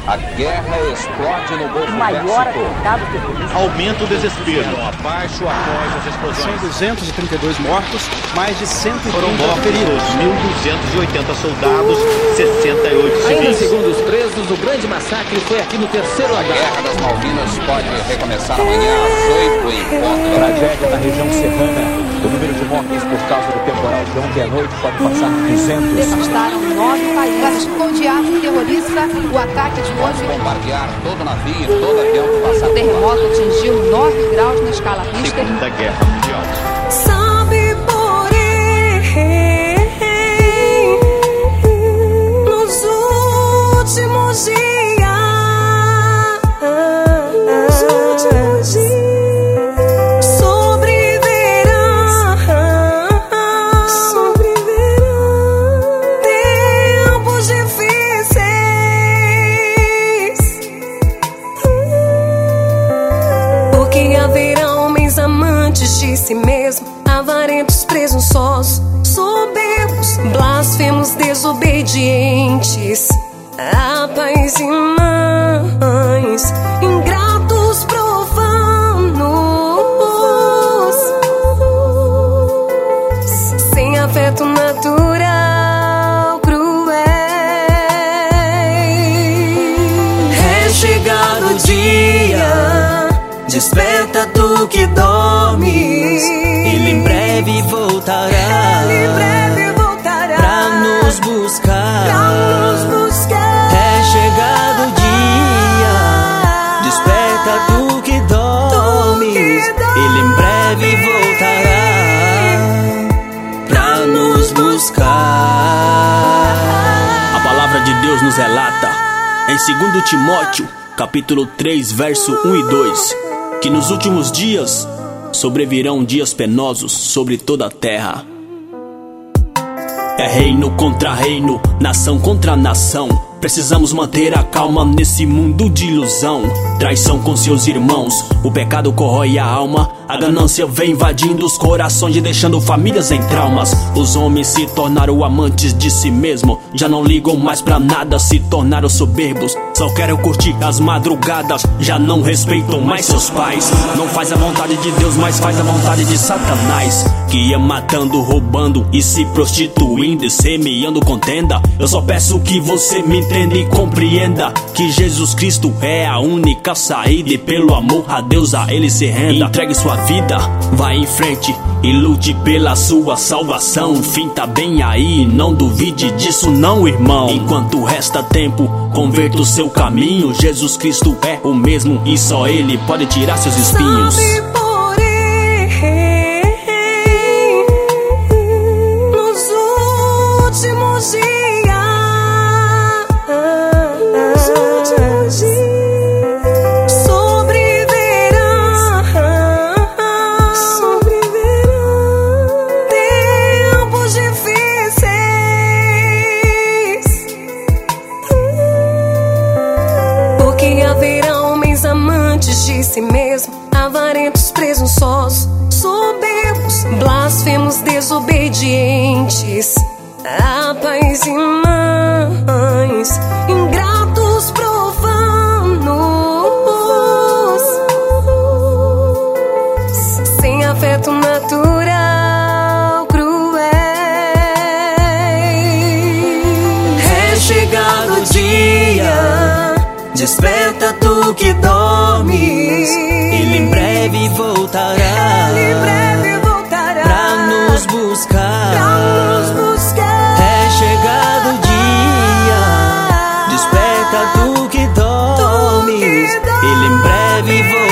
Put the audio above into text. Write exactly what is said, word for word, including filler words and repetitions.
A guerra explode no Golfo maior atentado terrorista. Aumenta o desespero. Abaixo após as explosões. São duzentos e trinta e dois mortos, mais de cento e Foram trinta mortos feridos. mil duzentos e oitenta soldados, sessenta e oito civis. Ainda segundo os presos, o grande massacre foi aqui no terceiro andar. A Guerra das Malvinas pode recomeçar amanhã às oito em ponto. Tragédia na região serrana. O número de mortes por causa do temporal de ontem à noite pode passar duzentos. Devastaram nove países. Classificou de ato terrorista o ataque de hoje. Bombardear todo navio e todo avião que passar O terremoto atingiu nove graus na escala Richter. Segunda Guerra Mundial. Sabe, porém, nos últimos dias, nos últimos dias, sobreverão, sobreverão tempos difíceis, porque haverá homens amantes de si mesmo, avarentos, presunçosos, soberbos, blasfemos, desobedientes a pais e mães, ingratos, profanos, sem afeto natural, cruéis. É chegado o dia, desperta tu que dormes, ele em breve voltará, ele em breve voltará pra nos buscar, pra nos buscar. É chegado o dia, desperta tu que dormes, ele em breve voltará pra nos buscar. A palavra de Deus nos relata em segundo Timóteo, capítulo três, verso um e dois, que nos últimos dias sobrevirão dias penosos sobre toda a terra. É reino contra reino, nação contra nação. Precisamos manter a calma nesse mundo de ilusão. Traição com seus irmãos, o pecado corrói a alma. A ganância vem invadindo os corações e deixando famílias em traumas. Os homens se tornaram amantes de si mesmo, já não ligam mais pra nada, se tornaram soberbos. Só querem curtir as madrugadas, já não respeitam mais seus pais. Não faz a vontade de Deus, mas faz a vontade de Satanás, que ia matando, roubando e se prostituindo e semeando contenda. Eu só peço que você me entenda e compreenda que Jesus Cristo é a única saída, e pelo amor a Deus a Ele se renda. Entregue sua vida, vá em frente e lute pela sua salvação. O fim tá bem aí, não duvide disso não, irmão. Enquanto resta tempo, converta o seu caminho. Jesus Cristo é o mesmo e só Ele pode tirar seus espinhos. Sabe, porém, nos últimos dias, nos últimos dias, sobreverão, sobreverão tempos difíceis, porque haverá homens amantes de si mesmo, avarentos, presunçosos, soberbos, blasfemos, desobedientes a pais e mães, ingratos, profanos, sem afeto natural, cruéis. É chegado o dia, desperta tu que dormes, ele em breve voltará, ele em breve voltará pra nos buscar, pra nos buscar. É chegado o dia, desperta tu que dormes, ele em breve voltará